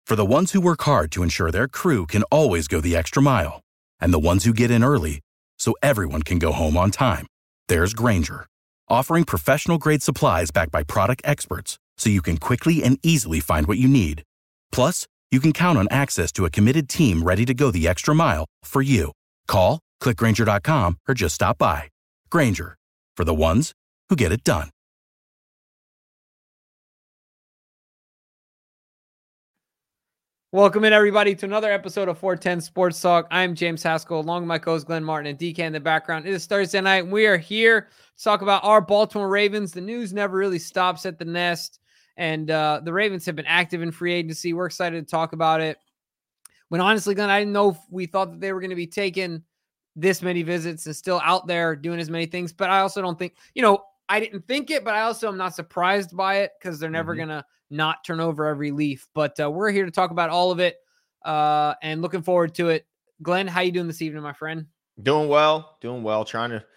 For the ones who work hard to ensure their crew can always go the extra mile, and the ones who get in early so everyone can go home on time, there's Grainger, offering professional-grade supplies backed by product experts so you can quickly and easily find what you need. Plus, you can count on access to a committed team ready to go the extra mile for you. Call, click Grainger.com, or just stop by. Grainger, for the ones who get it done. Welcome in, everybody, to another episode of 410 Sports Talk. I'm James Haskell, along with my co-host Glenn Martin and DK in the background. It is Thursday night, and we are here to talk about our Baltimore Ravens. The news never really stops at the nest, and the Ravens have been active in free agency. We're excited to talk about it. When honestly, Glenn, I didn't know if we thought that they were going to be taking this many visits and still out there doing as many things, but I also don't think, I didn't think it, but I also am not surprised by it because they're never going to not turn over every leaf. But we're here to talk about all of it and looking forward to it. Glenn, how you doing this evening, my friend? Doing well. Trying to,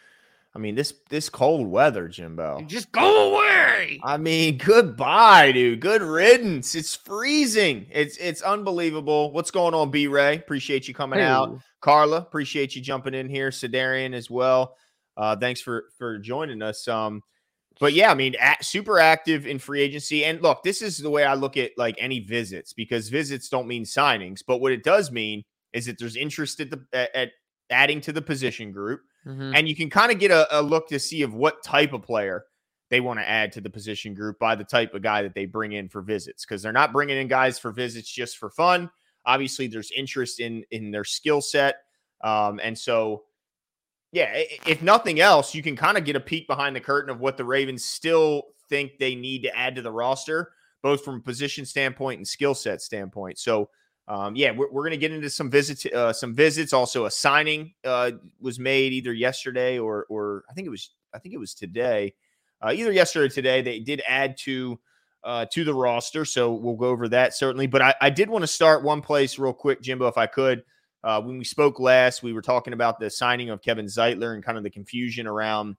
this cold weather, Jimbo. Just go away. Goodbye, dude. Good riddance. It's freezing. It's unbelievable. What's going on, B-Ray? Appreciate you coming out. Carla, appreciate you jumping in here. Sedarian as well. Thanks for joining us. But yeah, super active in free agency. And look, this is the way I look at like any visits, because visits don't mean signings. But what it does mean is that there's interest at adding to the position group. Mm-hmm. And you can kind of get a look to see of what type of player they want to add to the position group by the type of guy that they bring in for visits, because they're not bringing in guys for visits just for fun. Obviously, there's interest in their skill set. And so, yeah, if nothing else, you can kind of get a peek behind the curtain of what the Ravens still think they need to add to the roster, both from a position standpoint and skill set standpoint. So, we're going to get into some visits. Also, a signing was made either yesterday or I think it was today. Either yesterday or today, they did add to the roster. So we'll go over that certainly. But I did want to start one place real quick, Jimbo, if I could. When we spoke last, we were talking about the signing of Kevin Zeitler and kind of the confusion around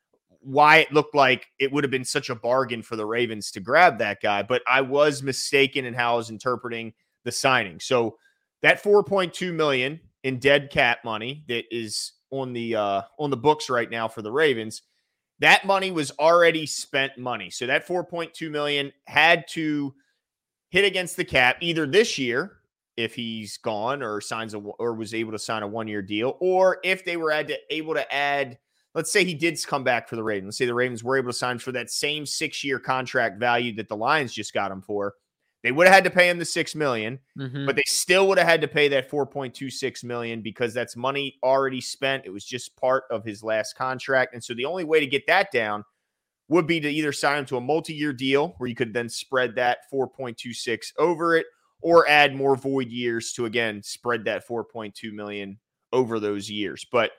why it looked like it would have been such a bargain for the Ravens to grab that guy. But I was mistaken in how I was interpreting the signing. So that $4.2 million in dead cap money that is on the books right now for the Ravens, that money was already spent money. So that $4.2 million had to hit against the cap either this year, if he's gone or was able to sign a 1-year deal, or if they were able to add, let's say he did come back for the Ravens. Let's say the Ravens were able to sign for that same 6-year contract value that the Lions just got him for. They would have had to pay him the $6 million, but they still would have had to pay that $4.26 million because that's money already spent. It was just part of his last contract. And so the only way to get that down would be to either sign him to a multi-year deal where you could then spread that 4.26 over it, or add more void years to, again, spread that $4.2 million over those years. But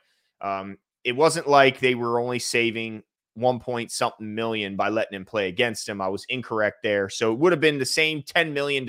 it wasn't like they were only saving 1-point-something million by letting him play against him. I was incorrect there. So it would have been the same $10 million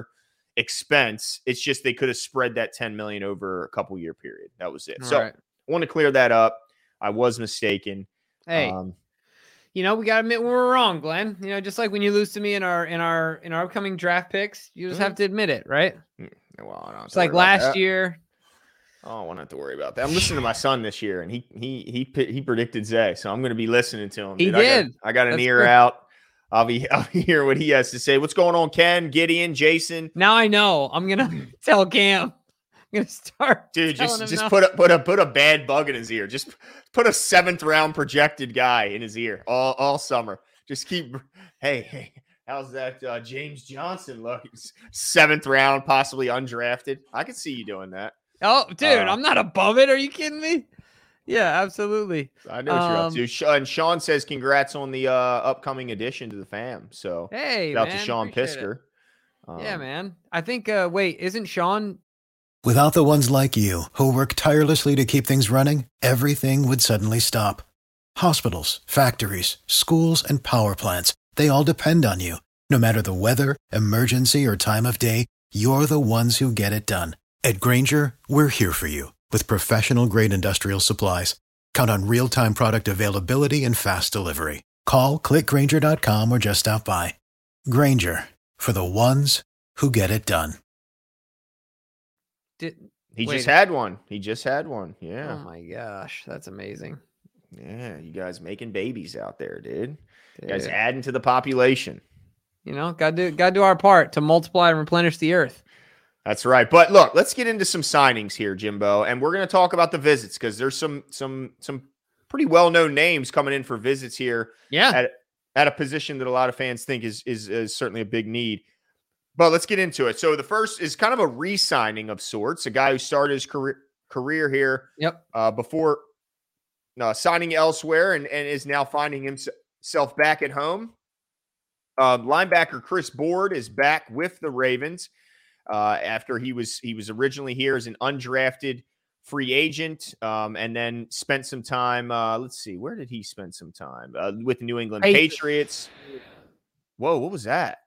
expense. It's just they could have spread that $10 million over a couple-year period. That was it. All so right. I want to clear that up. I was mistaken. Hey. We got to admit when we're wrong, Glenn. Just like when you lose to me in our upcoming draft picks, you just have to admit it, right? Well, it's like last year. Oh, I won't have to worry about that. I'm listening to my son this year, and he predicted Zay, so I'm going to be listening to him. He did. I got an ear out. I'll be hearing what he has to say. What's going on, Ken, Gideon, Jason? Now I know. I'm going to tell Cam. I'm gonna start. Dude, just put a bad bug in his ear. Just put a 7th round projected guy in his ear all summer. Just keep. Hey, how's that James Johnson look? 7th round, possibly undrafted. I could see you doing that. Oh, dude, I'm not above it. Are you kidding me? Yeah, absolutely. I know what you're up to. And Sean says congrats on the upcoming addition to the fam. So hey, shout out to Sean Pisker. Yeah, man. I think. Wait, isn't Sean? Without the ones like you, who work tirelessly to keep things running, everything would suddenly stop. Hospitals, factories, schools, and power plants, they all depend on you. No matter the weather, emergency, or time of day, you're the ones who get it done. At Grainger, we're here for you with professional-grade industrial supplies. Count on real-time product availability and fast delivery. Call, click Grainger.com, or just stop by. Grainger, for the ones who get it done. He just had one. Yeah. Oh my gosh, that's amazing. Yeah, you guys making babies out there, dude. You guys adding to the population. Gotta do our part to multiply and replenish the earth. That's right. But look, let's get into some signings here, Jimbo, and we're going to talk about the visits because there's some pretty well-known names coming in for visits here. Yeah, at a position that a lot of fans think is certainly a big need. But let's get into it. So the first is kind of a re-signing of sorts, a guy who started his career here. Yep. Before signing elsewhere and is now finding himself back at home. Linebacker Chris Board is back with the Ravens after he was originally here as an undrafted free agent and then spent some time. Let's see, where did he spend some time? With the New England Patriots. Whoa, what was that?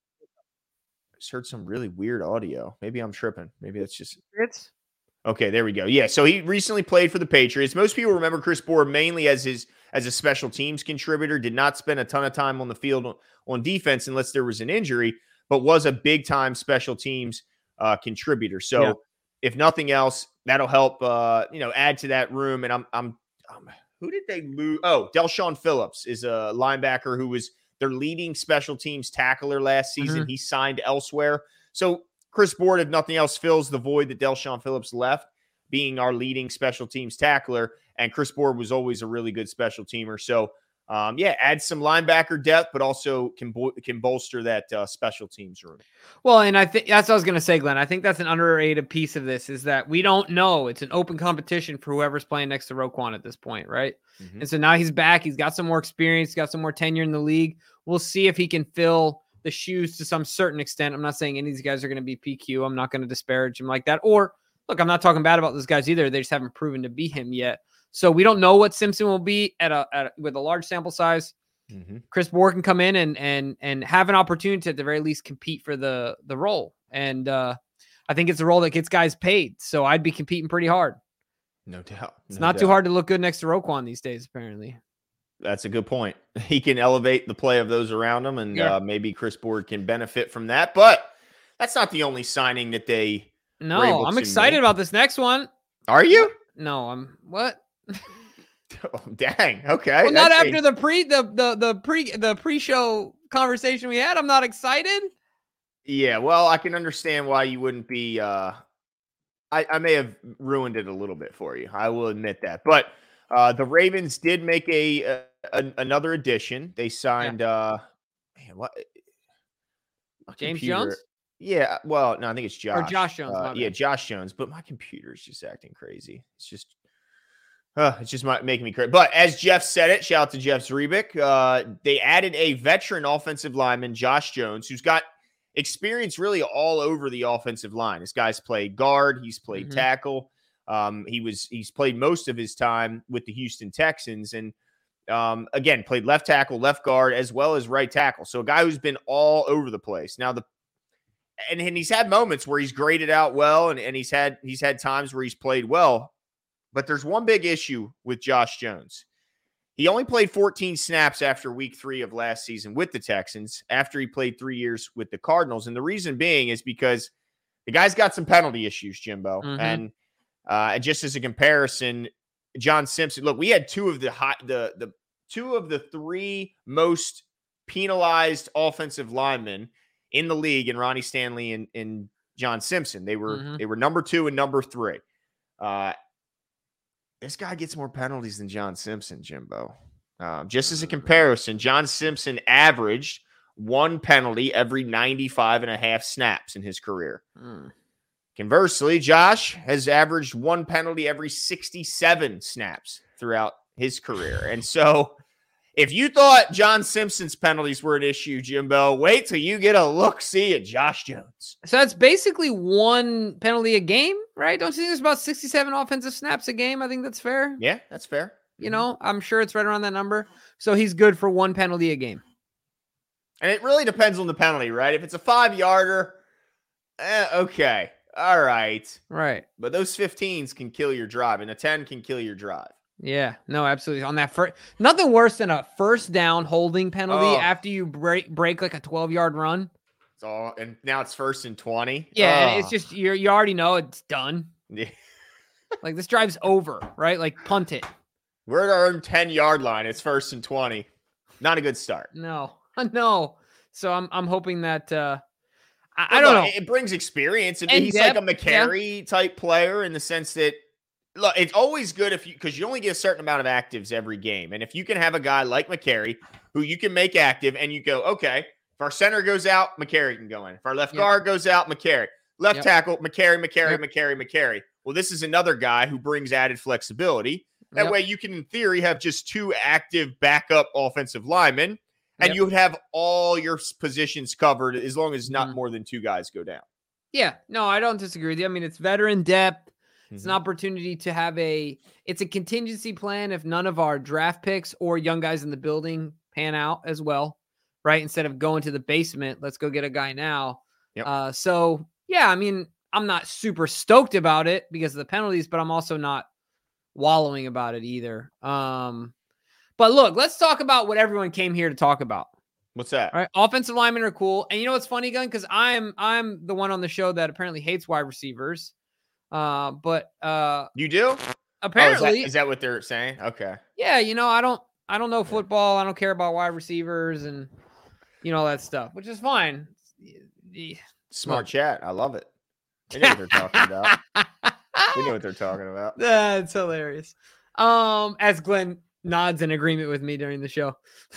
I just heard some really weird audio. Maybe I'm tripping. Maybe that's just okay. There we go. Yeah, so he recently played for the Patriots. Most people remember Chris Board mainly as a special teams contributor. Did not spend a ton of time on the field on defense unless there was an injury, but was a big time special teams contributor. So if nothing else, that'll help add to that room. And I'm who did they lose? Oh, Del'Shawn Phillips is a linebacker who was their leading special teams tackler last season. He signed elsewhere. So Chris Board, if nothing else, fills the void that Del'Shawn Phillips left, being our leading special teams tackler. And Chris Board was always a really good special teamer. So, add some linebacker depth, but also can bolster that special teams room. Well, and I think that's what I was going to say, Glenn. I think that's an underrated piece of this is that we don't know. It's an open competition for whoever's playing next to Roquan at this point, right? And so now he's back. He's got some more experience, got some more tenure in the league. We'll see if he can fill the shoes to some certain extent. I'm not saying any of these guys are going to be PQ. I'm not going to disparage him like that. Or, look, I'm not talking bad about those guys either. They just haven't proven to be him yet. So we don't know what Simpson will be with a large sample size. Chris Board can come in and have an opportunity to, at the very least, compete for the role. And I think it's a role that gets guys paid. So I'd be competing pretty hard. No doubt. It's not too hard to look good next to Roquan these days, apparently. That's a good point. He can elevate the play of those around him, and maybe Chris Board can benefit from that. But that's not the only signing that they. No, I'm excited about this next one. Are you? No, I'm what? Oh, dang. Okay. Well, not after the pre-show conversation we had. I'm not excited. Yeah, well, I can understand why you wouldn't be. I may have ruined it a little bit for you. I will admit that, but the Ravens did make another addition. They signed. What? James Jones. Yeah, well, no, I think it's Josh. Or Josh Jones. Josh Jones. But my computer's just acting crazy. It's just making me crazy. But as Jeff said it, shout out to Jeff Zrebick. They added a veteran offensive lineman, Josh Jones, who's got experience really all over the offensive line. This guy's played guard. He's played tackle. He's played most of his time with the Houston Texans, and again, played left tackle, left guard, as well as right tackle. So a guy who's been all over the place. Now and he's had moments where he's graded out well, and he's had times where he's played well. But there's one big issue with Josh Jones. He only played 14 snaps after week 3 of last season with the Texans, after he played 3 years with the Cardinals. And the reason being is because the guy's got some penalty issues, Jimbo. And just as a comparison, John Simpson, look, we had two of the 3 most penalized offensive linemen in the league in Ronnie Stanley and John Simpson. They were number 2 and number 3. This guy gets more penalties than John Simpson, Jimbo. Just as a comparison, John Simpson averaged 1 penalty every 95 and a half snaps in his career. Conversely, Josh has averaged 1 penalty every 67 snaps throughout his career. And so if you thought John Simpson's penalties were an issue, Jimbo, wait till you get a look-see at Josh Jones. So that's basically 1 penalty a game, right? Don't you think there's about 67 offensive snaps a game? I think that's fair. Yeah, that's fair. You know, I'm sure it's right around that number. So he's good for 1 penalty a game. And it really depends on the penalty, right? If it's a 5-yarder, okay. All right. Right. But those 15s can kill your drive, and a 10 can kill your drive. Yeah, no, absolutely. On that first, nothing worse than a first down holding penalty after you break like a 12-yard run. So, and now it's 1st and 20. Yeah, and it's just you already know it's done. Yeah. Like this drive's over, right? Like punt it. We're at our own 10-yard line. It's 1st and 20. Not a good start. No. So I'm hoping that I don't know. It brings experience. And he's depth, like a McCary type player in the sense that, look, it's always good because you only get a certain amount of actives every game. And if you can have a guy like McCary who you can make active and you go, okay, if our center goes out, McCary can go in. If our left guard goes out, McCary. Left tackle, McCary. Well, this is another guy who brings added flexibility. That way you can, in theory, have just 2 active backup offensive linemen. And you would have all your positions covered as long as not more than 2 guys go down. Yeah, no, I don't disagree with you. I mean, it's veteran depth. It's an opportunity to have it's a contingency plan if none of our draft picks or young guys in the building pan out as well, right? Instead of going to the basement, let's go get a guy now. So, yeah, I mean, I'm not super stoked about it because of the penalties, but I'm also not wallowing about it either. But look, let's talk about what everyone came here to talk about. What's that? All right, offensive linemen are cool, and you know what's funny, Gun? Because I'm the one on the show that apparently hates wide receivers. But you do? Apparently, is that what they're saying? Okay. Yeah, I don't know football. I don't care about wide receivers and all that stuff, which is fine. Smart chat. I love it. They know what they're talking about. They know what they're talking about. That's hilarious. As Glenn nods in agreement with me during the show.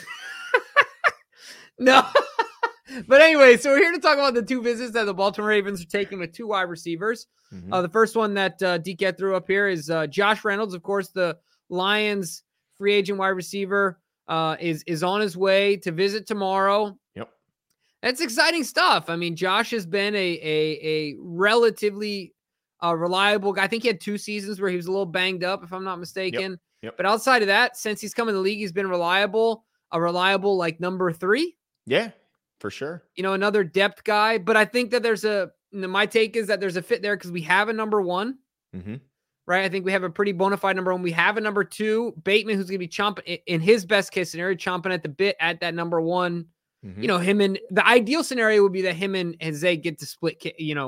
No. But anyway, so we're here to talk about the 2 visits that the Baltimore Ravens are taking with 2 wide receivers. The first one that DK threw up here is Josh Reynolds. Of course, the Lions free agent wide receiver is on his way to visit tomorrow. Yep. That's exciting stuff. I mean, Josh has been a relatively reliable guy. I think he had 2 seasons where he was a little banged up, if I'm not mistaken. Yep. But outside of that, since he's come in the league, he's been reliable, a reliable like number 3. Yeah, for sure. Another depth guy. But I think that my take is that there's a fit there because we have a number 1. Right? I think we have a pretty bona fide number 1. We have a number 2, Bateman, who's going to be chomping, in his best case scenario, chomping at the bit at that number 1. Him and the ideal scenario would be that him and Zay get to split,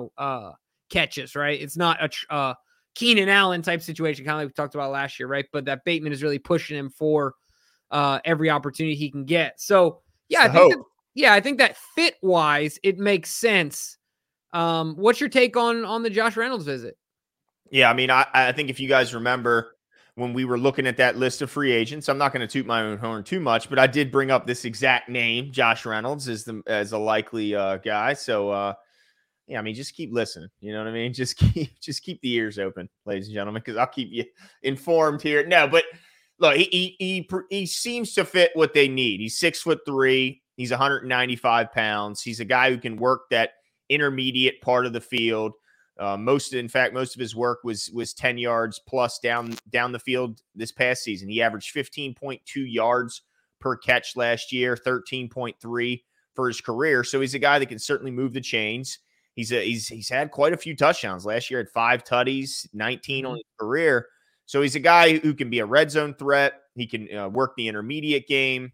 catches, right? It's not a Keenan Allen type situation, kind of like we talked about last year, right? But that Bateman is really pushing him for every opportunity he can get. So, yeah, I think that fit wise, it makes sense. What's your take on the Josh Reynolds visit? Yeah, I mean, I think if you guys remember when we were looking at that list of free agents, I'm not going to toot my own horn too much, but I did bring up this exact name, Josh Reynolds, as a likely guy. So, yeah, I mean, just keep listening. You know what I mean? Just keep the ears open, ladies and gentlemen, because I'll keep you informed here. No, but look, he seems to fit what they need. He's 6'3". He's 195 pounds. He's a guy who can work that intermediate part of the field. Most of his work was 10 yards plus down the field this past season. He averaged 15.2 yards per catch last year, 13.3 for his career. So he's a guy that can certainly move the chains. He's had quite a few touchdowns. Last year had 5 tutties, 19 on his career. So he's a guy who can be a red zone threat. He can work the intermediate game.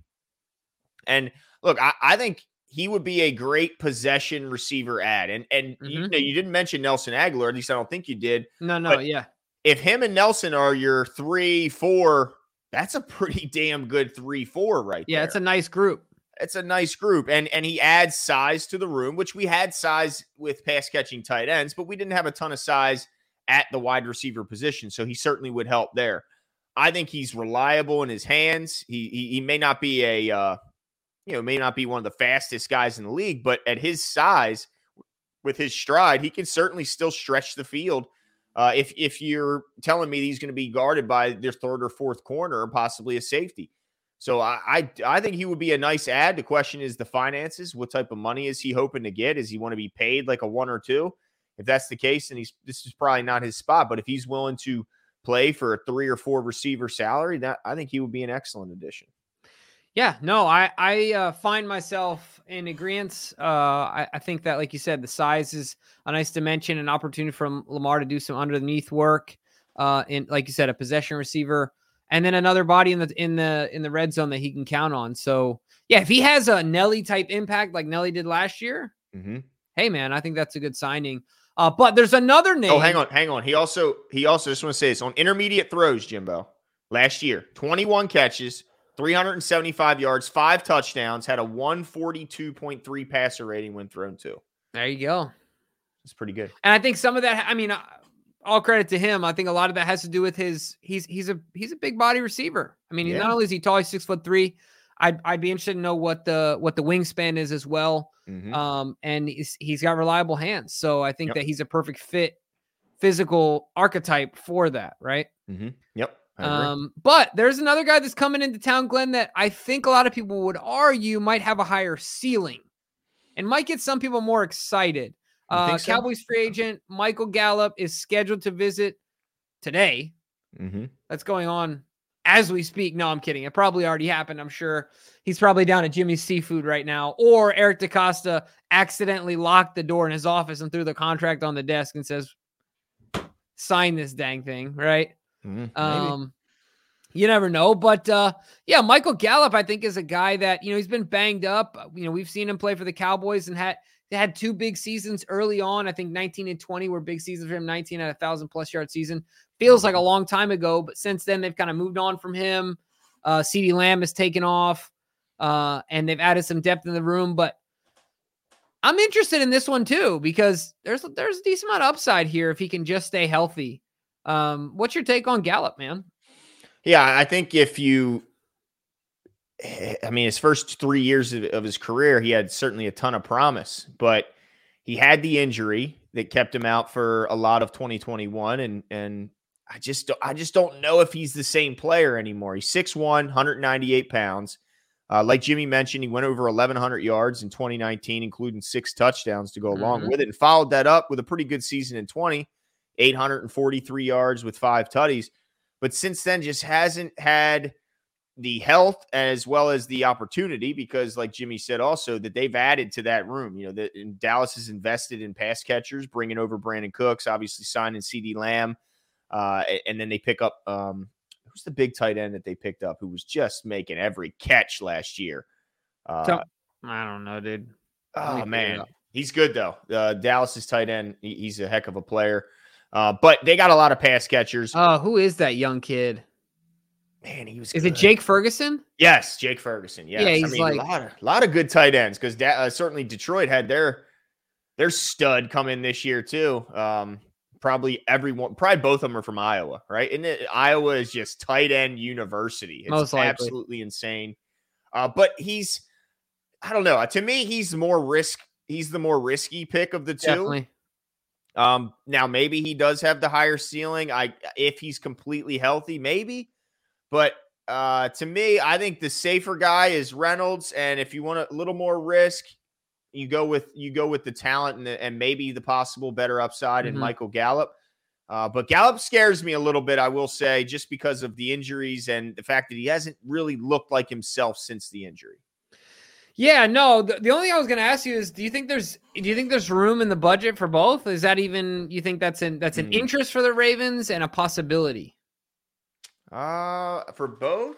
And look, I think he would be a great possession receiver add. And you didn't mention Nelson Aguilar. At least I don't think you did. No, yeah. If him and Nelson are your 3-4, that's a pretty damn good 3-4 right there. Yeah, it's a nice group. It's a nice group. And he adds size to the room, which we had size with pass catching tight ends, but we didn't have a ton of size at the wide receiver position. So he certainly would help there. I think he's reliable in his hands. He may not be may not be one of the fastest guys in the league, but at his size, with his stride, he can certainly still stretch the field. If you're telling me he's going to be guarded by their 3rd or 4th corner or possibly a safety. So I think he would be a nice add. The question is the finances. What type of money is he hoping to get? Does he want to be paid like a 1 or 2? If that's the case, then this is probably not his spot. But if he's willing to play for a 3 or 4 receiver salary, I think he would be an excellent addition. Yeah, no, I find myself in agreement. I think that, like you said, the size is a nice dimension, an opportunity for Lamar to do some underneath work. In, like you said, a possession receiver, and then another body in the red zone that he can count on. So yeah, if he has a Nelly type impact like Nelly did last year, hey man, I think that's a good signing. But there's another name. Oh, hang on. He also just want to say this on intermediate throws, Jimbo. Last year, 21 catches, 375 yards, 5 touchdowns, had a 142.3 passer rating when thrown to. There you go. It's pretty good. And I think some of that, I mean, all credit to him. I think a lot of that has to do with he's a big body receiver. I mean, not only is he tall, he's 6'3". I'd be interested to know what the wingspan is as well. And he's got reliable hands. So I think that he's a perfect fit physical archetype for that. Right. Yep. But there's another guy that's coming into town, Glenn, that I think a lot of people would argue might have a higher ceiling and might get some people more excited. So? Cowboys free agent Michael Gallup is scheduled to visit today. That's going on as we speak. No, I'm kidding. It probably already happened. I'm sure he's probably down at Jimmy's Seafood right now. Or Eric DeCosta accidentally locked the door in his office and threw the contract on the desk and says, sign this dang thing, right? You never know. But Michael Gallup, I think, is a guy that, he's been banged up. We've seen him play for the Cowboys and had 2 big seasons early on. I think 19 and 20 were big seasons for him. 19 at 1,000+ yard season. Feels like a long time ago, but since then they've kind of moved on from him. CeeDee Lamb has taken off, and they've added some depth in the room. But I'm interested in this one too, because there's a decent amount of upside here if he can just stay healthy. What's your take on Gallup, man? Yeah, I think his first 3 years of his career, he had certainly a ton of promise, but he had the injury that kept him out for a lot of 2021. And I just don't know if he's the same player anymore. He's 6'1", 198 pounds. Like Jimmy mentioned, he went over 1,100 yards in 2019, including 6 touchdowns to go along with it, and followed that up with a pretty good season in 843 yards with 5 tutties. But since then, just hasn't had the health as well as the opportunity, because like Jimmy said also, that they've added to that room. Dallas has invested in pass catchers, bringing over Brandon Cooks, obviously signing CeeDee Lamb. And then they pick up, who's the big tight end that they picked up who was just making every catch last year? I don't know, dude. Oh, man. He's good, though. Dallas's tight end, he's a heck of a player. But they got a lot of pass catchers. Oh, who is that young kid? Man, he was. Is it Jake Ferguson? Yes, Jake Ferguson. Yes. Yeah, he's a lot of good tight ends, because certainly Detroit had their stud come in this year too. Probably both of them are from Iowa, right? And Iowa is just tight end university. It's most likely absolutely insane. But I don't know. To me, he's the more risky pick of the two. Definitely. Now maybe he does have the higher ceiling. If he's completely healthy, maybe. But to me, I think the safer guy is Reynolds. And if you want a little more risk, you go with the talent and maybe the possible better upside in Michael Gallup. But Gallup scares me a little bit, I will say, just because of the injuries and the fact that he hasn't really looked like himself since the injury. Yeah, no. The only thing I was going to ask you is, do you think there's room in the budget for both? Is that even, you think that's an interest for the Ravens and a possibility? For both?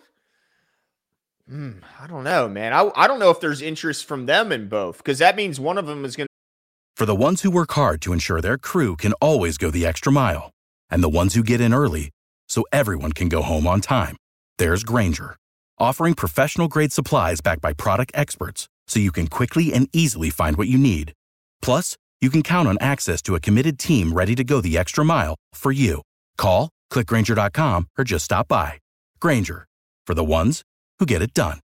I don't know, man. I don't know if there's interest from them in both, because that means one of them is going to. For the ones who work hard to ensure their crew can always go the extra mile, and the ones who get in early so everyone can go home on time, there's Grainger, offering professional-grade supplies backed by product experts so you can quickly and easily find what you need. Plus, you can count on access to a committed team ready to go the extra mile for you. Call, click Grainger.com, or just stop by. Grainger, for the ones who get it done.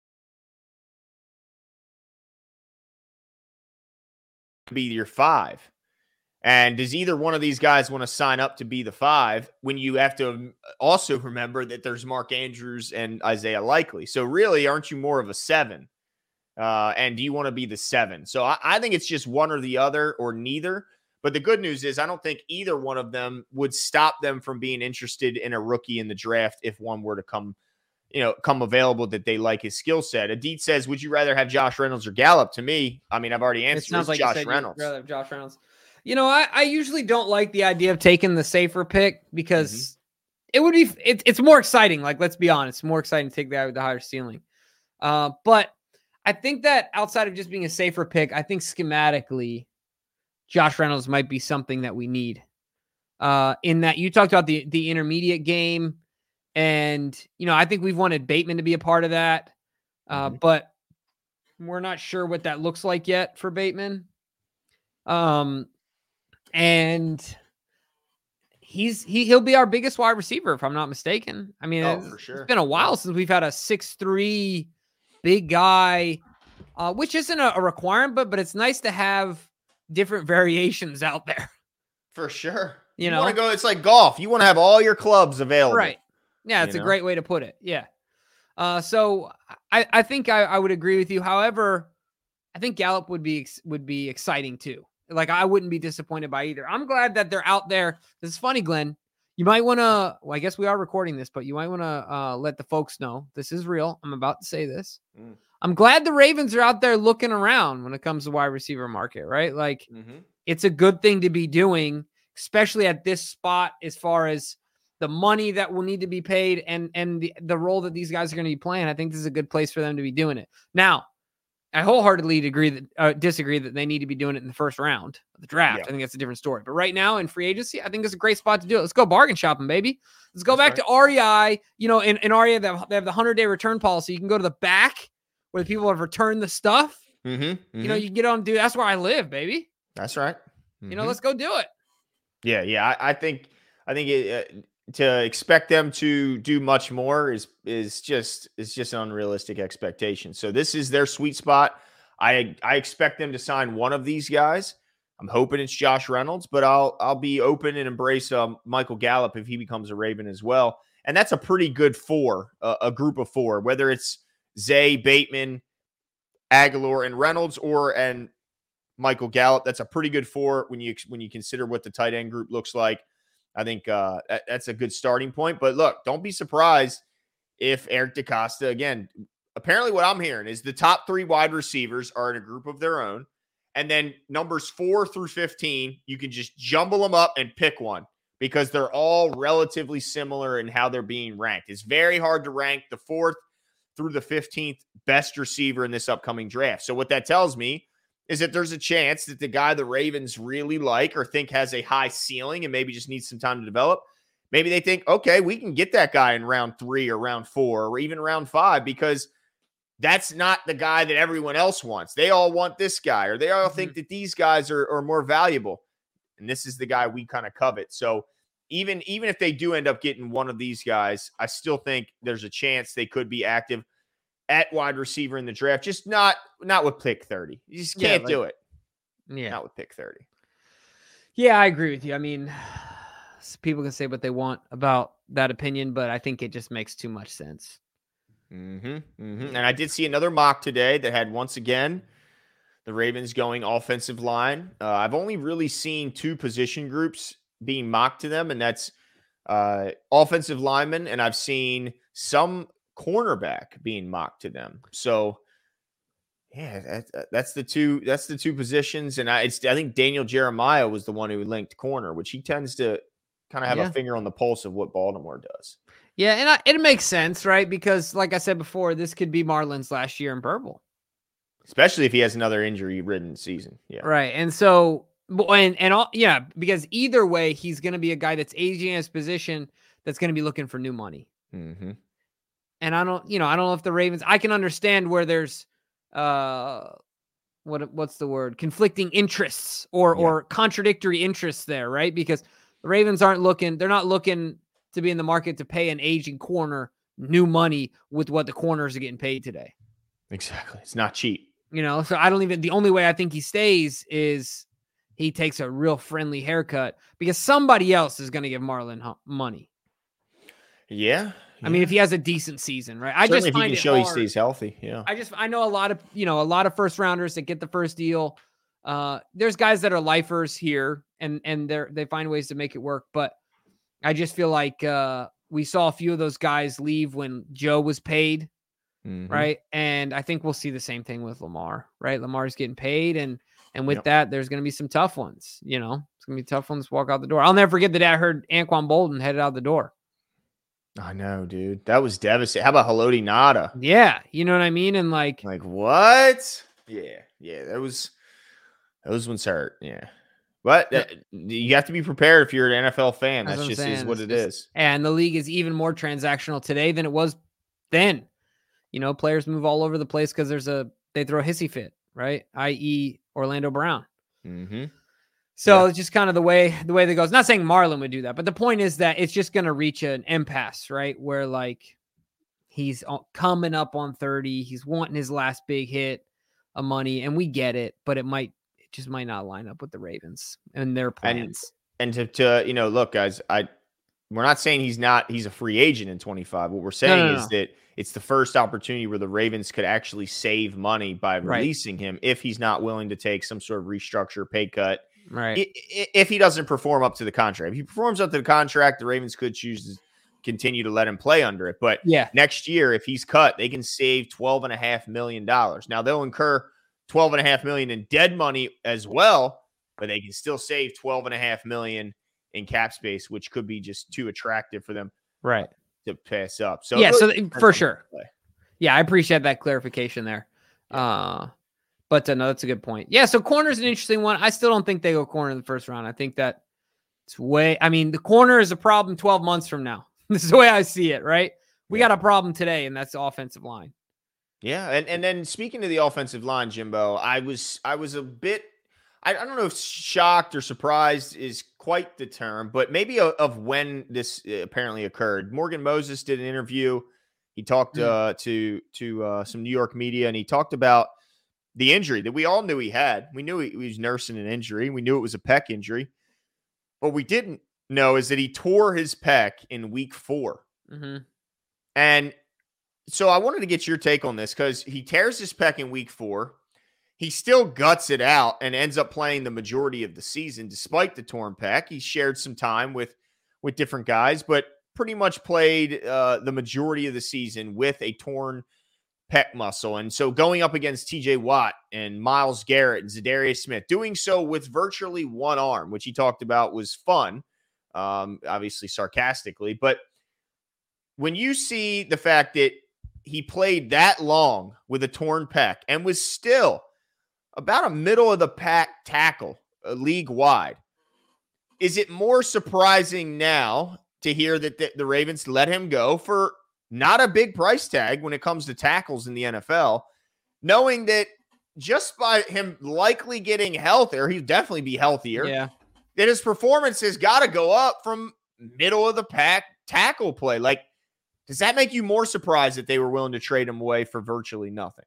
Be your 5. And does either one of these guys want to sign up to be the 5, when you have to also remember that there's Mark Andrews and Isaiah Likely? So really, aren't you more of a 7? And do you want to be the 7? So I think it's just one or the other, or neither. But the good news is I don't think either one of them would stop them from being interested in a rookie in the draft if one were to come available that they like his skill set. Adit says, would you rather have Josh Reynolds or Gallup? To me, I mean, I've already answered. It sounds like Josh Reynolds. Rather have Josh Reynolds. I usually don't like the idea of taking the safer pick, because it's more exciting. Like, let's be honest, more exciting to take that with the higher ceiling. But I think that outside of just being a safer pick, I think schematically, Josh Reynolds might be something that we need. In that you talked about the intermediate game, and I think we've wanted Bateman to be a part of that, but we're not sure what that looks like yet for Bateman. And he'll be our biggest wide receiver if I'm not mistaken. I mean, for sure. It's been a while since we've had a 6'3" big guy, which isn't a requirement, but it's nice to have different variations out there. For sure. You want to go, it's like golf. You want to have all your clubs available. Right. Yeah, it's a great way to put it. Yeah. So I think I would agree with you. However, I think Gallup would be exciting too. Like, I wouldn't be disappointed by either. I'm glad that they're out there. This is funny, Glenn. You might want to, well, I guess we are recording this, but you might want to let the folks know this is real. I'm about to say this. I'm glad the Ravens are out there looking around when it comes to wide receiver market, right? Like, it's a good thing to be doing, especially at this spot as far as the money that will need to be paid and the role that these guys are going to be playing. I think this is a good place for them to be doing it. Now, I wholeheartedly disagree that they need to be doing it in the first round of the draft. Yeah. I think that's a different story. But right now in free agency, I think it's a great spot to do it. Let's go bargain shopping, baby. Let's go back to REI. In REI, they have the 100-day return policy. You can go to the back where the people have returned the stuff. You can get on, dude. That's where I live, baby. That's right. Let's go do it. Yeah. I think to expect them to do much more is just an unrealistic expectation. So this is their sweet spot. I expect them to sign one of these guys. I'm hoping it's Josh Reynolds, but I'll be open and embrace Michael Gallup if he becomes a Raven as well. And that's a pretty good a group of four, whether it's Zay, Bateman, Aguilar, and Reynolds, and Michael Gallup. That's a pretty good four when you consider what the tight end group looks like. I think that's a good starting point. But look, don't be surprised if Eric DeCosta, again, apparently what I'm hearing is the top 3 wide receivers are in a group of their own. And then numbers 4 through 15, you can just jumble them up and pick one because they're all relatively similar in how they're being ranked. It's very hard to rank the 4th through the 15th best receiver in this upcoming draft. So what that tells me is that there's a chance that the guy the Ravens really like or think has a high ceiling and maybe just needs some time to develop, maybe they think, okay, we can get that guy in round 3 or round 4 or even round 5 because that's not the guy that everyone else wants. They all want this guy, or they all think that these guys are more valuable. And this is the guy we kind of covet. So even if they do end up getting one of these guys, I still think there's a chance they could be active at wide receiver in the draft, just not with pick 30. You just can't do it. Yeah. Not with pick 30. Yeah, I agree with you. I mean, people can say what they want about that opinion, but I think it just makes too much sense. And I did see another mock today that had, once again, the Ravens going offensive line. I've only really seen 2 position groups being mocked to them, and that's offensive linemen, and I've seen some cornerback being mocked to them. So yeah, that's the two positions. And I think Daniel Jeremiah was the one who linked corner, which he tends to kind of have a finger on the pulse of what Baltimore does. Yeah. And it makes sense, right? Because like I said before, this could be Marlin's last year in purple, especially if he has another injury ridden season. Yeah. Right. And so, because either way, he's going to be a guy that's aging in his position that's going to be looking for new money. And I don't know if the Ravens, I can understand where there's, what's the word? Conflicting interests or contradictory interests there, right? Because the Ravens they're not looking to be in the market to pay an aging corner new money with what the corners are getting paid today. Exactly. It's not cheap. So the only way I think he stays is he takes a real friendly haircut because somebody else is going to give Marlin money. Yeah. I mean, if he has a decent season, right? Certainly if he can show he stays healthy. Yeah. I know a lot of first rounders that get the first deal. There's guys that are lifers here and they find ways to make it work. But I just feel like we saw a few of those guys leave when Joe was paid. Right. And I think we'll see the same thing with Lamar, right? Lamar's getting paid. And with that, there's going to be some tough ones, it's going to be tough ones to walk out the door. I'll never forget the day I heard Anquan Bolden headed out the door. I know, dude. That was devastating. How about Haloti Ngata? Yeah, you know what I mean? And like what? Yeah, those ones hurt. Yeah. But you have to be prepared if you're an NFL fan. That's just is what it is. And the league is even more transactional today than it was then. You know, players move all over the place because they throw a hissy fit, right? I.e. Orlando Brown. Mm-hmm. So it's just kind of the way that goes. Not saying Marlon would do that, but the point is that it's just going to reach an impasse, right? Where like he's coming up on 30, he's wanting his last big hit of money, and we get it, but it just might not line up with the Ravens and their plans. And to look, guys, we're not saying he's a free agent in 25. What we're saying is that it's the first opportunity where the Ravens could actually save money by releasing him if he's not willing to take some sort of restructure, pay cut. Right. If he doesn't perform up to the contract. If he performs up to the contract, the Ravens could choose to continue to let him play under it. But next year, if he's cut, they can save $12.5 million. Now they'll incur $12.5 million in dead money as well, but they can still save $12.5 million in cap space, which could be just too attractive for them to pass up. So for sure. Yeah, I appreciate that clarification there. But no, that's a good point. Yeah, so corner's an interesting one. I still don't think they go corner in the first round. I think that the corner is a problem 12 months from now. This is the way I see it, right? We got a problem today, and that's the offensive line. Yeah, and then speaking of the offensive line, Jimbo, I was a bit, I don't know if shocked or surprised is quite the term, but maybe of when this apparently occurred. Morgan Moses did an interview. He talked to some New York media, and he talked about the injury that we all knew he had. We knew he was nursing an injury. We knew it was a pec injury. What we didn't know is that he tore his pec in week 4. Mm-hmm. And so I wanted to get your take on this because he tears his pec in week 4. He still guts it out and ends up playing the majority of the season despite the torn pec. He shared some time with different guys, but pretty much played the majority of the season with a torn pec muscle. And so going up against TJ Watt and Myles Garrett and Za'Darius Smith, doing so with virtually one arm, which he talked about was fun, obviously sarcastically. But when you see the fact that he played that long with a torn pec and was still about a middle of the pack tackle league wide, is it more surprising now to hear that the Ravens let him go for not a big price tag when it comes to tackles in the NFL, knowing that just by him likely getting healthier, he'll definitely be healthier, that his performance has got to go up from middle of the pack tackle play? Like, does that make you more surprised that they were willing to trade him away for virtually nothing?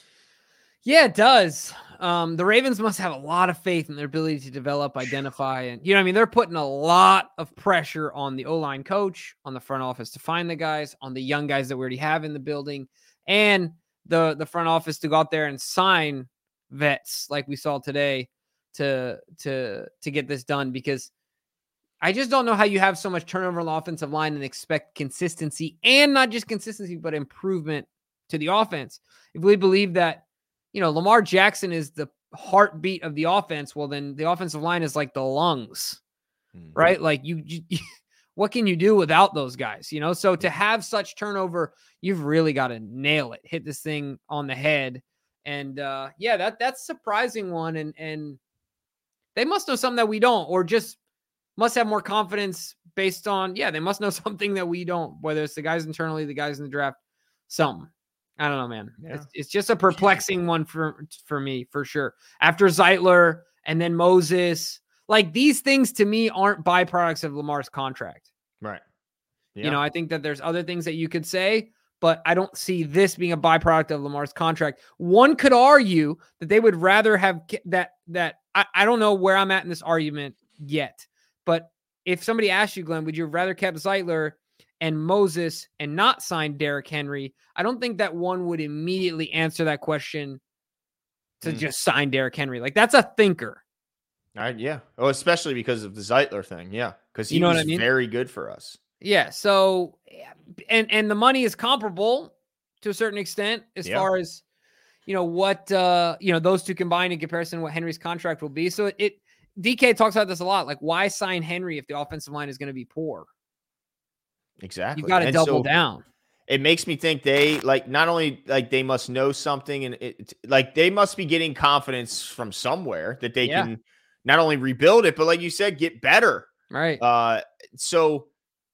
Yeah, it does. The Ravens must have a lot of faith in their ability to develop, identify, and they're putting a lot of pressure on the O-line coach, on the front office to find the guys, on the young guys that we already have in the building, and the front office to go out there and sign vets like we saw today to get this done, because I just don't know how you have so much turnover on the offensive line and expect consistency, and not just consistency, but improvement to the offense. If we believe that, Lamar Jackson is the heartbeat of the offense, well, then the offensive line is like the lungs, right? Like you what can you do without those guys? So to have such turnover, you've really got to nail it, hit this thing on the head. And that's a surprising one. And they must know something that we don't, or just must have more confidence based on, they must know something that we don't, whether it's the guys internally, the guys in the draft, something. I don't know, man. Yeah. It's just a perplexing one for me, for sure. After Zeitler and then Moses, like these things to me aren't byproducts of Lamar's contract. Right. Yeah. I think that there's other things that you could say, but I don't see this being a byproduct of Lamar's contract. One could argue that they would rather have that I don't know where I'm at in this argument yet, but if somebody asked you, Glenn, would you have rather kept Zeitler and Moses and not signed Derrick Henry? I don't think that one would immediately answer that question to just sign Derrick Henry. Like that's a thinker. Yeah. Oh, especially because of the Zeitler thing. Yeah. Because he was very good for us. Yeah. So, and the money is comparable to a certain extent as far as, what, those two combined in comparison to what Henry's contract will be. So DK talks about this a lot. Like, why sign Henry if the offensive line is going to be poor? Exactly. You got to double down. It makes me think they not only they must know something, and they must be getting confidence from somewhere that they can not only rebuild it, but like you said, get better. Right. So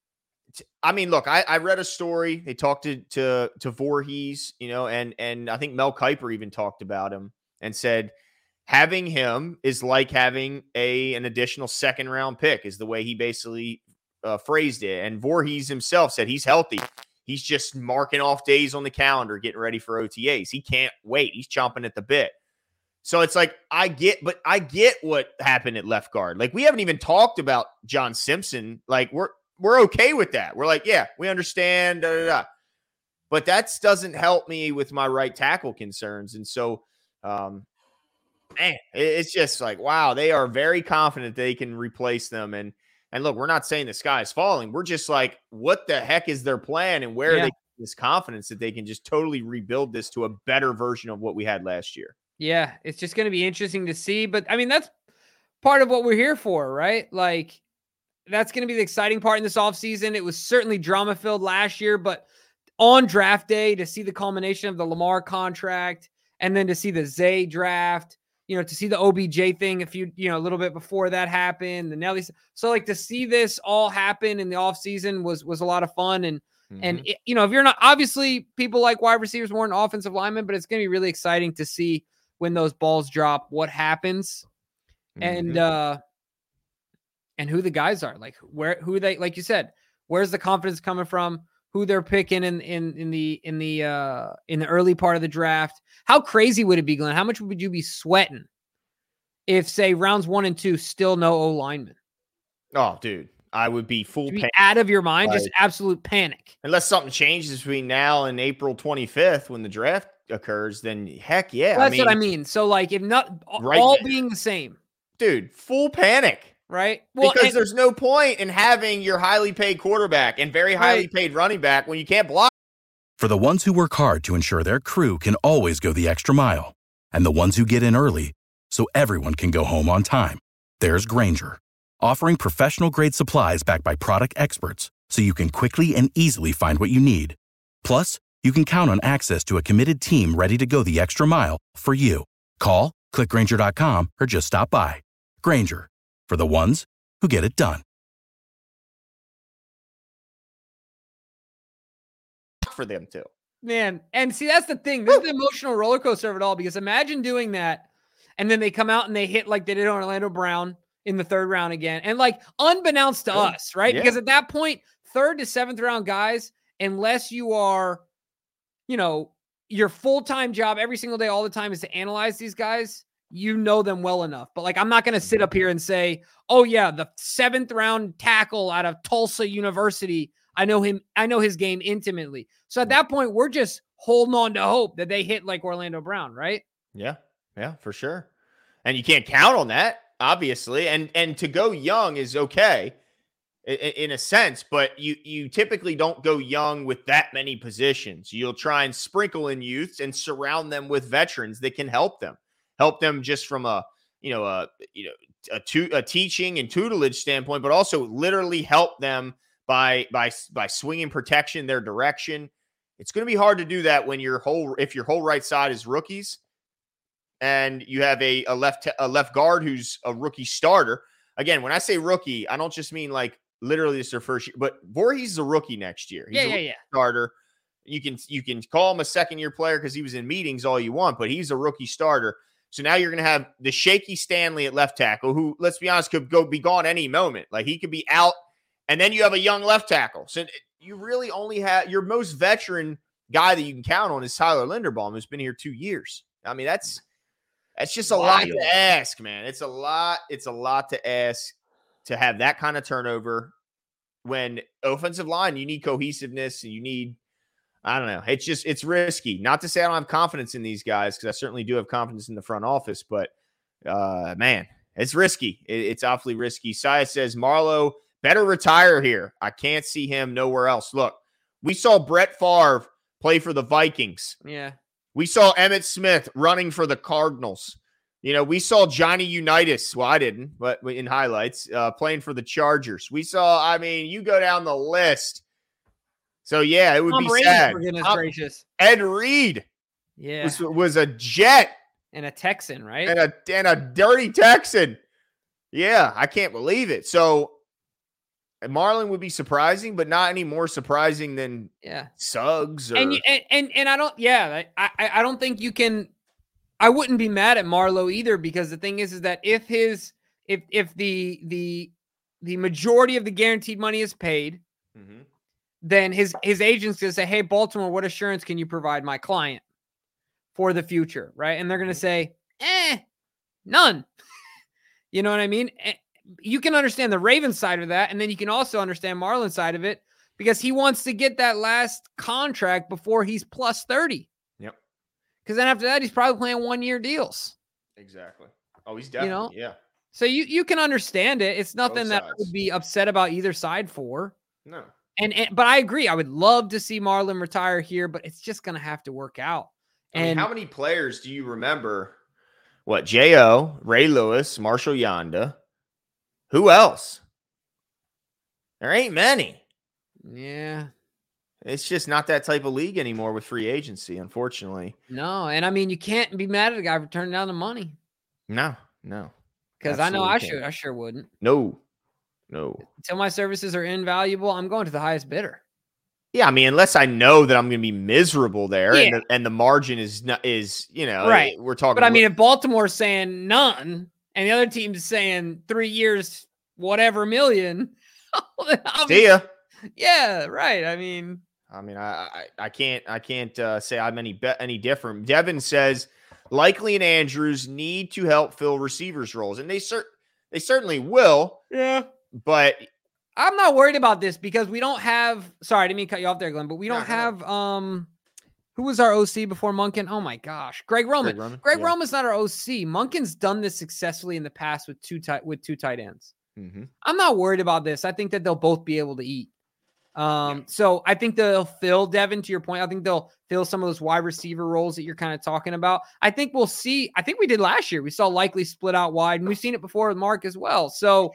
I mean, look, I read a story. They talked to Voorhees, and I think Mel Kiper even talked about him and said having him is like having an additional second round pick, is the way he basically phrased it. And Voorhees himself said he's healthy. He's just marking off days on the calendar, getting ready for OTAs. He can't wait. He's chomping at the bit. So it's like, I get what happened at left guard. Like, we haven't even talked about John Simpson. Like, we're okay with that. We're like, yeah, we understand. But that doesn't help me with my right tackle concerns. And so, man, it's just like, wow, they are very confident they can replace them. And look, we're not saying the sky is falling. We're just like, what the heck is their plan, and where are they getting this confidence that they can just totally rebuild this to a better version of what we had last year? Yeah, it's just going to be interesting to see. But I mean, that's part of what we're here for, right? Like, that's going to be the exciting part in this offseason. It was certainly drama filled last year, but on draft day, to see the culmination of the Lamar contract, and then to see the Zay draft, to see the OBJ thing a little bit before that happened, the Nelly. So like, to see this all happen in the offseason was a lot of fun. And, if you're not, obviously people like wide receivers more than offensive linemen, but it's going to be really exciting to see when those balls drop, what happens, and who the guys are, like who they, like you said, where's the confidence coming from, who they're picking in the early part of the draft. How crazy would it be, Glenn? How much would you be sweating if, say, rounds 1 and 2 still no O lineman? Oh, dude, I would be panic. Out of your mind, just absolute panic. Unless something changes between now and April 25th when the draft occurs, then heck yeah. Well, that's what I mean. So like, if not all being the same, dude, full panic. Right? Well, because there's no point in having your highly paid quarterback and very highly paid running back when you can't block. For the ones who work hard to ensure their crew can always go the extra mile, and the ones who get in early so everyone can go home on time, there's Grainger, offering professional-grade supplies backed by product experts so you can quickly and easily find what you need. Plus, you can count on access to a committed team ready to go the extra mile for you. Call, click Grainger.com, or just stop by. Grainger, for the ones who get it done. For them too. Man, and see, that's the thing. This is the emotional roller coaster of it all, because imagine doing that, and then they come out and they hit like they did on Orlando Brown in the 3rd round again. And like, unbeknownst to us, right? Yeah. Because at that point, 3rd to 7th round guys, unless you are, your full-time job every single day, all the time, is to analyze these guys, know them well enough. But like, I'm not going to sit up here and say, oh yeah, the 7th round tackle out of Tulsa University, I know him. I know his game intimately. So at that point, we're just holding on to hope that they hit like Orlando Brown, right? Yeah, for sure. And you can't count on that, obviously. And to go young is okay in a sense, but you typically don't go young with that many positions. You'll try and sprinkle in youths and surround them with veterans that can help them just from a teaching and tutelage standpoint, but also literally help them by swinging protection their direction. It's going to be hard to do that when if your whole right side is rookies and you have a left guard who's a rookie starter. Again, when I say rookie, I don't just mean like literally it's their first year, but Voorhees is a rookie next year. He's a starter. You can call him a second-year player because he was in meetings all you want, but he's a rookie starter. So now you're going to have the shaky Stanley at left tackle, who, let's be honest, could be gone any moment. Like, he could be out, and then you have a young left tackle. So you really only have your most veteran guy that you can count on is Tyler Linderbaum, who's been here 2 years. I mean, that's just a lot to ask, man. It's a lot to ask to have that kind of turnover when offensive line, you need cohesiveness and you need, I don't know. It's risky. Not to say I don't have confidence in these guys, because I certainly do have confidence in the front office, but man, it's risky. It's awfully risky. Saya says, Marlowe better retire here. I can't see him nowhere else. Look, we saw Brett Favre play for the Vikings. Yeah. We saw Emmitt Smith running for the Cardinals. We saw Johnny Unitas. Well, I didn't, but in highlights, playing for the Chargers. We saw, you go down the list So yeah, it would Tom be Brady, sad. for goodness gracious. Ed Reed Yeah. was a Jet And a Texan, right? and a dirty Texan. Yeah, I can't believe it. So Marlon would be surprising, but not any more surprising than Suggs. Or... And I don't. Yeah, I don't think you can. I wouldn't be mad at Marlowe either, because the thing is that if the majority of the guaranteed money is paid, then his agent's gonna say, "Hey, Baltimore, what assurance can you provide my client for the future?" Right? And they're gonna say, none. You know what I mean? You can understand the Ravens side of that, and then you can also understand Marlon's side of it, because he wants to get that last contract before he's plus 30. Yep. Because then after that, he's probably playing 1-year deals. Exactly. Oh, he's definitely, yeah. So you can understand it. It's nothing that I would be upset about either side for. No. But I agree. I would love to see Marlon retire here, but it's just going to have to work out. I mean, how many players do you remember? What, J.O., Ray Lewis, Marshall Yanda. Who else? There ain't many. Yeah. It's just not that type of league anymore with free agency, unfortunately. No, and I mean, you can't be mad at a guy for turning down the money. No. Because I know I sure wouldn't. No. Until my services are invaluable, I'm going to the highest bidder. Yeah, I mean, unless I know that I'm going to be miserable there, yeah. and the margin is right. We're talking. But I mean, if Baltimore's saying none, and the other team's saying 3 years, whatever million, see ya. Yeah, right. I mean, I can't say I'm any different. Devin says Likely and Andrews need to help fill receivers roles, and they certainly will. Yeah, but I'm not worried about this because we don't have. Sorry, I didn't mean to cut you off there, Glenn. But we don't have. Who was our OC before Monken? Oh my gosh, Greg Roman. Greg Roman's not our OC. Monken's done this successfully in the past with two tight ends. Mm-hmm. I'm not worried about this. I think that they'll both be able to eat. So I think they'll fill, Devin, to your point. I think they'll fill some of those wide receiver roles that you're kind of talking about. I think we'll see. I think we did last year. We saw Likely split out wide, and we've seen it before with Mark as well. So,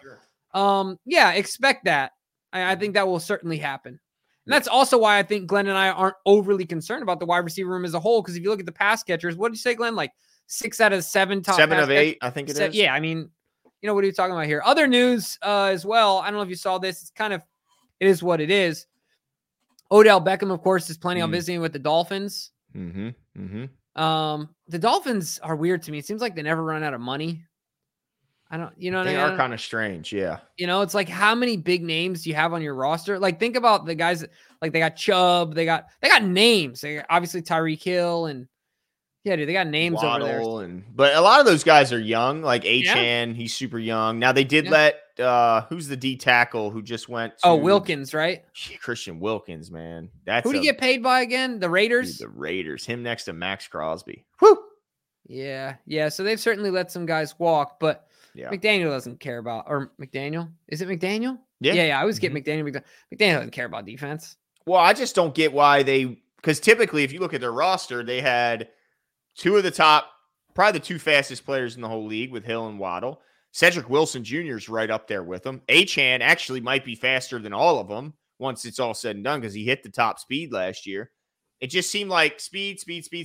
expect that. I think that will certainly happen. And that's also why I think Glenn and I aren't overly concerned about the wide receiver room as a whole. Because if you look at the pass catchers, what did you say, Glenn? Like 6 out of 7 top 7 of 8, I think it is. Yeah, I mean, what are you talking about here? Other news as well. I don't know if you saw this. It is what it is. Odell Beckham, of course, is planning on visiting with the Dolphins. Mm-hmm. The Dolphins are weird to me. It seems like they never run out of money. I don't, what I mean? They are kind of strange, yeah. It's like, how many big names do you have on your roster? Like, think about the guys, like they got Chubb, they got names. They got, obviously Tyreek Hill, and yeah, dude, they got names Waddle over there. But a lot of those guys are young, like Achane, he's super young. Now they did let who's the D tackle who just went to Wilkins, right? Christian Wilkins, man. Who do you get paid by again? The Raiders? Dude, the Raiders. Him next to Max Crosby. Whew. Yeah. So they've certainly let some guys walk, but McDaniel doesn't care about, or McDaniel? Is it McDaniel? Yeah. I always get McDaniel. McDaniel doesn't care about defense. Well, I just don't get why because typically if you look at their roster, they had 2 of the top, probably the 2 fastest players in the whole league with Hill and Waddle. Cedric Wilson Jr. is right up there with them. Achane actually might be faster than all of them once it's all said and done because he hit the top speed last year. It just seemed like speed.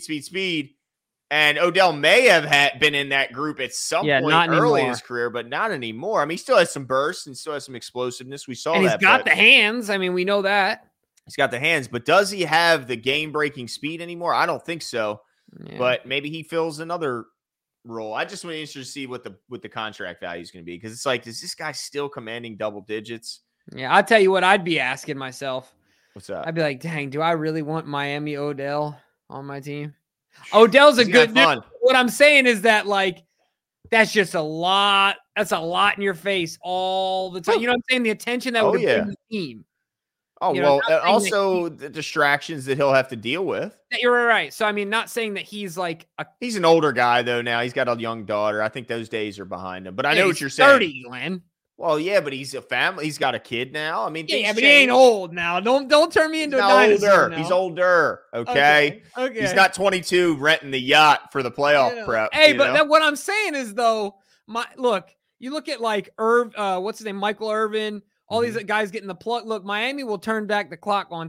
And Odell may have been in that group at some point early in his career, but not anymore. I mean, he still has some bursts and still has some explosiveness. We saw that. And he's got the hands. I mean, we know that. He's got the hands, but does he have the game-breaking speed anymore? I don't think so. Yeah. But maybe he fills another role. I just want to interested to see what the contract value is going to be, because it's like, is this guy still commanding double digits? Yeah, I'll tell you what I'd be asking myself. What's up? I'd be like, dang, do I really want Miami Odell on my team? Odell's a good dude. What I'm saying is that, like, that's just a lot. That's a lot in your face all the time. You know what I'm saying? The attention that would bring the team. Oh, well, also the distractions that he'll have to deal with. You're right. So, I mean, not saying that he's like he's an older guy, though, now. He's got a young daughter. I think those days are behind him. But I know what you're saying. 30, Glenn. Well, yeah, but he's a family. He's got a kid now. I mean, but he ain't old now. Don't turn me into a dinosaur now. He's older, okay? He's not 22 renting the yacht for the playoff prep. Hey, but what I'm saying is, though, you look at like what's his name? Michael Irvin. All these guys getting the plug. Look, Miami will turn back the clock on time.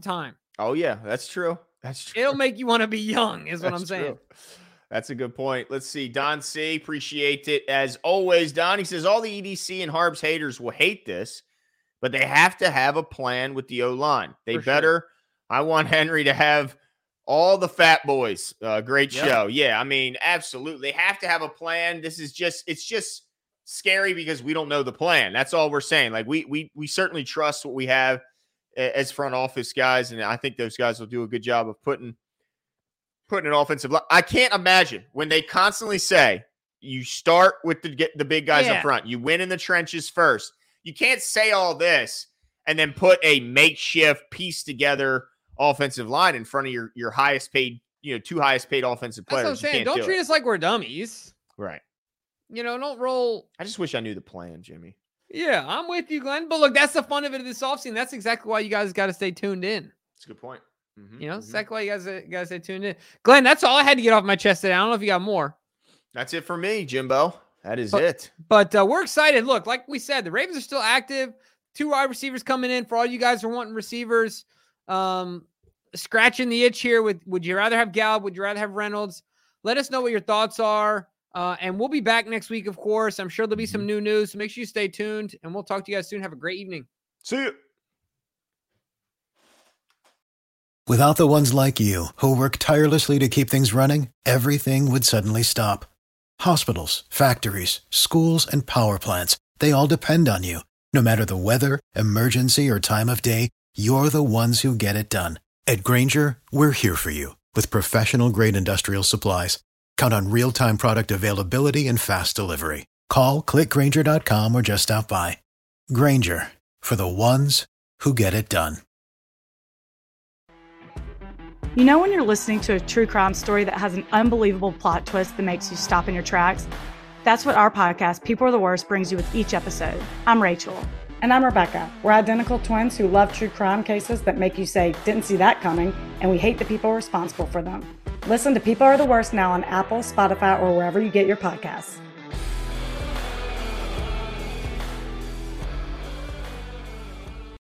Oh, yeah, that's true. That's true. It'll make you want to be young, is what I'm That's saying. true. That's a good point. Let's see. Don C. Appreciate it. As always, Don, he says, all the EDC and Harbs haters will hate this, but they have to have a plan with the O-line. They For better. sure. I want Henry to have all the fat boys. Great Yep. show. Yeah, I mean, absolutely. They have to have a plan. It's just scary because we don't know the plan. That's all we're saying. Like we certainly trust what we have as front office guys, and I think those guys will do a good job of putting an offensive line. I can't imagine when they constantly say you start with the big guys up front. You win in the trenches first. You can't say all this and then put a makeshift piece together offensive line in front of your highest paid, two highest paid offensive players. That's what I'm saying. Don't treat us like we're dummies. Right. Don't roll. I just wish I knew the plan, Jimmy. Yeah, I'm with you, Glenn. But look, that's the fun of it this offseason. That's exactly why you guys got to stay tuned in. That's a good point. That's exactly why you guys got to stay tuned in. Glenn, that's all I had to get off my chest today. I don't know if you got more. That's it for me, Jimbo. That is it. But we're excited. Look, like we said, the Ravens are still active. 2 wide receivers coming in for all you guys who are wanting receivers. Scratching the itch here with, would you rather have Gallup? Would you rather have Reynolds? Let us know what your thoughts are. And we'll be back next week, of course. I'm sure there'll be some new news. So make sure you stay tuned, and we'll talk to you guys soon. Have a great evening. See you. Without the ones like you, who work tirelessly to keep things running, everything would suddenly stop. Hospitals, factories, schools, and power plants, they all depend on you. No matter the weather, emergency, or time of day, you're the ones who get it done. At Grainger, we're here for you with professional-grade industrial supplies. Count on real-time product availability and fast delivery. Call, click Grainger.com, or just stop by. Grainger, for the ones who get it done. You know when you're listening to a true crime story that has an unbelievable plot twist that makes you stop in your tracks? That's what our podcast, People Are the Worst, brings you with each episode. I'm Rachel. And I'm Rebecca. We're identical twins who love true crime cases that make you say, didn't see that coming, and we hate the people responsible for them. Listen to People Are the Worst now on Apple, Spotify, or wherever you get your podcasts.